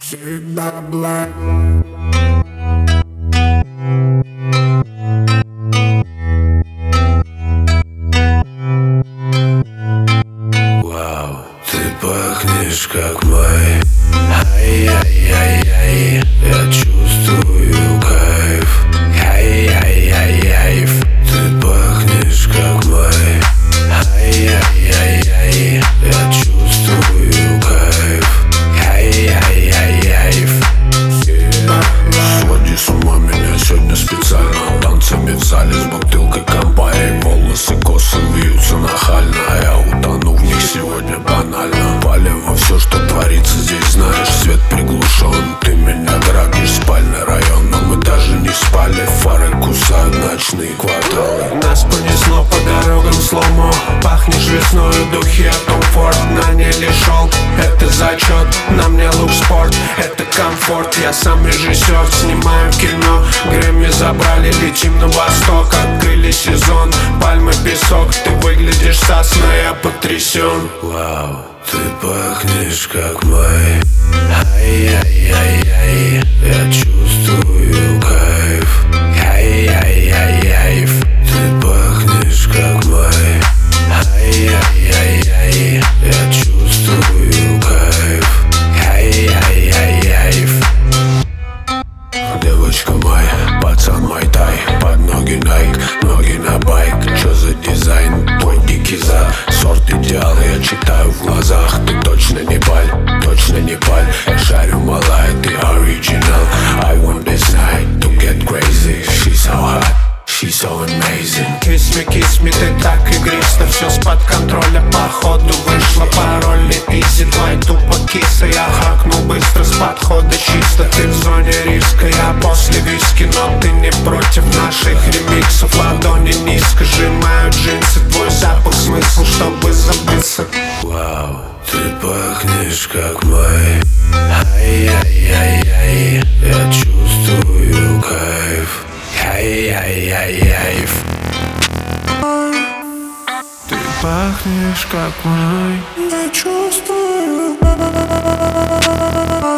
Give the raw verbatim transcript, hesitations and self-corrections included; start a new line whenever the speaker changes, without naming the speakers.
всегда black.
Вау, ты пахнешь как май. Ай-яй-яй-яй, я чувствую кайф. Ай-яй-яй-яй, ты пахнешь как май. Ай-яй-яй-яй, я чувствую кайф. Ай-яй-яй-яй. Своди с ума меня сегодня специально. Танцами в зале с бутылкой кампари. Волосы косы вьются нахально, а я утону в них сегодня банально. Палево все, что творится здесь, знаешь, свет приглушен. Ты меня грабишь, спальный район, но мы даже не спали. Фары кусают ночные кварталы.
Нас понесло по дорогам сломо. Пахнешь весною, духи от Tom Ford. На ней шел, это зачет. На мне лук спорт, это комфорт. Я сам режиссер, снимаю кино. Грэмми забрали, летим на восток. Открыли сезон, пальмы, песок. Ты выглядишь сасно, я потрясен.
Вау, ты пахнешь как май. Ай-яй-яй-яй, я чувствую кайф. Ай-яй-яй-яй, ты пахнешь как май. Ай-яй-яй-яй, я чувствую кайф. Ай-яй-яй-яй. Девочка моя, пацан мой тай. Под ноги найк, ноги на байк. Чё за дизайн, твой дикий зад. Сорт идеала я читаю в глазах. Ты точно не баль, точно не баль. Я шарю малая, ты оригинал. I want this night to get crazy. She's so hot, she's so amazing.
Kiss me, kiss me, ты так игристо. Все с-под контроля, походу вышло пароль. Не изи, твой тупо киса. Я хакнул быстро с подхода чисто. Ты в зоне риска, я после виски. Но ты не против наших ремиксов. Ладони низко, сжимаю джинсы. Твой запах смысл, чтобы забыться.
Вау, ты пахнешь как май. Ай-яй-яй-яй, я чувствую кайф. Ай-яй-яй-яй.
Ты пахнешь как май. Я чувствую.